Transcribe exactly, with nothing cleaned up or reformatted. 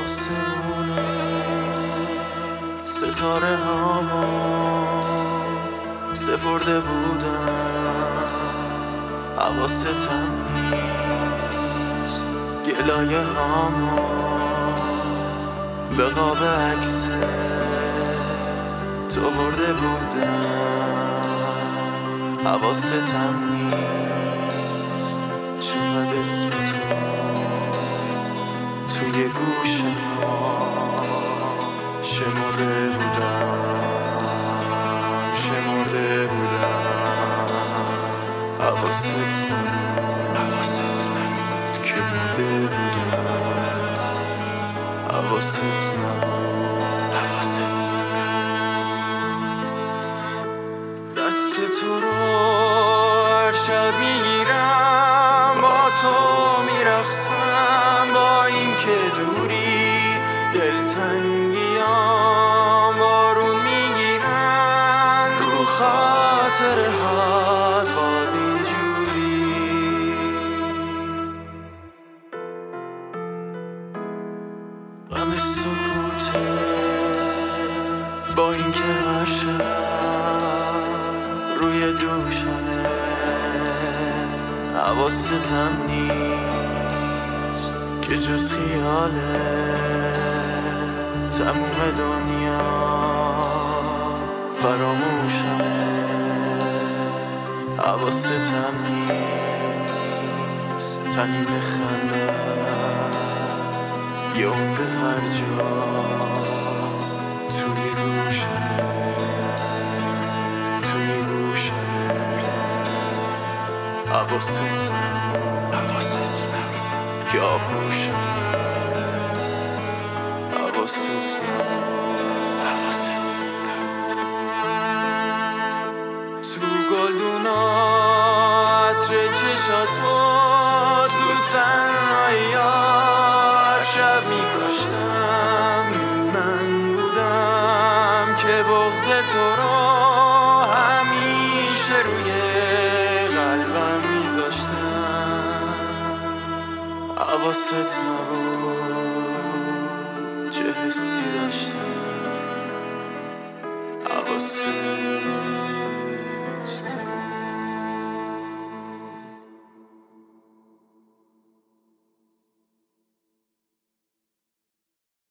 آسمونه ستاره هامو سپرده بودم، حواستم نیست گلایه هامو به قاب عکس تو برده بودم، حواستم نیست چقدر اسم تو توی گوش ما شمرده بودم شمرده بودم حواست نبود حواست نبود که مرده بودم، حواست نبود حواست نبود. دست تو رو هر شب میگیرم، با تو میرقصم، با این که دوری دلتنگیام بارون میگیرن رو خاطره هات باز اینجوری. غم سکوته با این که هر شب روی دوشمه، حواستم نیست که جز خیاله تموم دنیا فراموشمه، حواستم نیست تنین خنده یه عمر هر جا توی گوشمه توی گوشمه، حواست نبود حواست نبود که آغوشمه، حواست نبود حواست نبود. تو گلدونا عطر چشاتو تو تنهایی هر شب میکشتم، این من بودم که بغض تو رو همیشه روی قلبم میذاشتم، حواست نبود چه حسی داشتم، حواست